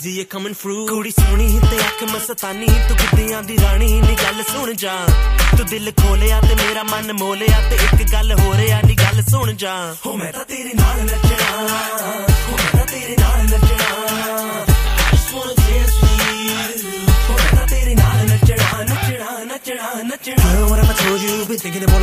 easy you're coming through ਕੁੜੀ ਸੋਹਣੀ ਤੇ ਅੱਖ ਮਸਤਾਨੀ ਤੂੰ ਗਿੱਧਿਆਂ ਦੀ ਰਾਣੀ ਨੀ ਗੱਲ ਸੁਣ ਜਾ ਤੂੰ ਦਿਲ ਖੋਲਿਆ ਤੇ ਮੇਰਾ ਮਨ ਮੋਲਿਆ ਤੇ ਇੱਕ ਗੱਲ ਹੋ ਰਿਹਾ ਨੀ ਗੱਲ ਸੁਣ ਜਾ ਹੋ ਮੈਂ ਤਾਂ ਤੇਰੇ ਨਾਲ ਨੱਚਣਾ ਹੋ ਮੈਂ ਤਾਂ ਤੇਰੇ ਨਾਲ ਨੱਚਣਾ I just wanna dance with you ਹੋ ਮੈਂ ਤਾਂ ਤੇਰੇ ਨਾਲ ਨੱਚਣਾ ਨੱਚਣਾ ਨੱਚਣਾ ਨੱਚਣਾ Girl, what have I told you? Been thinking about